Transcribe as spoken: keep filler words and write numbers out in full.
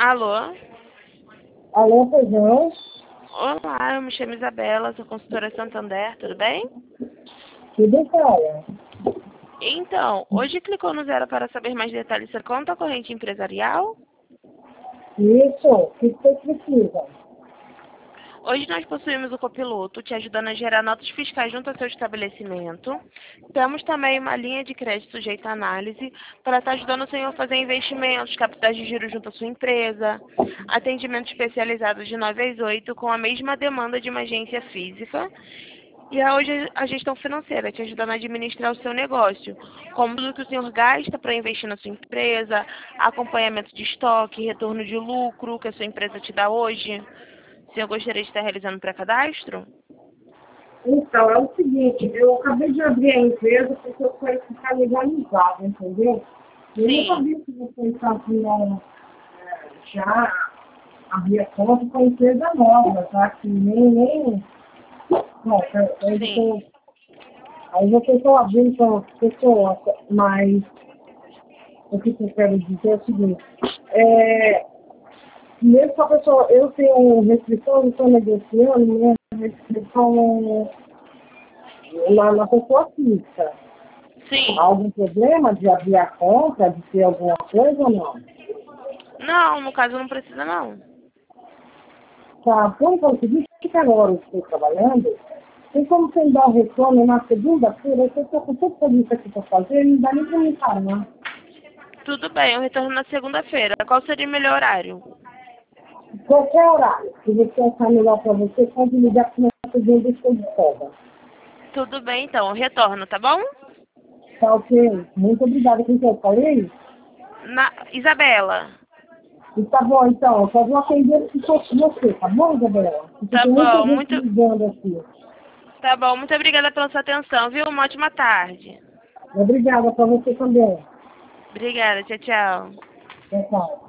Alô? Alô, feijão? Olá, eu me chamo Isabela, sou consultora Santander, tudo bem? Tudo jóia. Então, hoje clicou no zero para saber mais detalhes sobre conta corrente empresarial? Isso, o que você precisa? Hoje nós possuímos o copiloto, te ajudando a gerar notas fiscais junto ao seu estabelecimento. Temos também uma linha de crédito sujeita à análise para estar ajudando o senhor a fazer investimentos, capitais de giro junto à sua empresa, atendimento especializado de nove às oito com a mesma demanda de uma agência física. E a hoje a gestão financeira, te ajudando a administrar o seu negócio, como tudo que o senhor gasta para investir na sua empresa, acompanhamento de estoque, retorno de lucro que a sua empresa te dá hoje. O senhor gostaria de estar realizando um pré-cadastro? Então, é o seguinte, eu acabei de abrir a empresa porque eu quero ficar legalizado, entendeu? Eu não Sim, sabia que vocês faziam é, já abrir a conta com a empresa nova, tá? Que nem, nem... Bom, eu, eu sim, tô, aí vocês estão abrindo com pessoas, mas o que eu quero dizer é o seguinte, é, mesmo que a pessoa, eu tenho restrição, eu estou negociando, minha restrição na, na pessoa física. Há sim. algum problema de abrir a conta, de ter alguma coisa ou não? Não, no caso não precisa não. Tá, vamos fazer o seguinte, que agora eu estou trabalhando, tem como você me dar um retorno na segunda-feira, eu estou com tanta lista aqui para fazer, não dá nem para me parar. Tudo bem, eu retorno na segunda-feira. Qual seria o melhor horário? Qualquer horário, se você achar melhor para você, pode me ligar que nós fazemos estou de folga. Tudo bem, então, eu retorno, tá bom? Tá ok? Muito obrigada por eu falei. Na... Isabela. E tá bom, então, eu só vou atender se fosse você, tá bom, Gabriela? Porque Tá tem muita bom, gente muito, ligando aqui. tá bom, muito obrigada pela sua atenção, viu? Uma ótima tarde. Obrigada para você também. Obrigada, tchau, tchau. Tchau, tchau.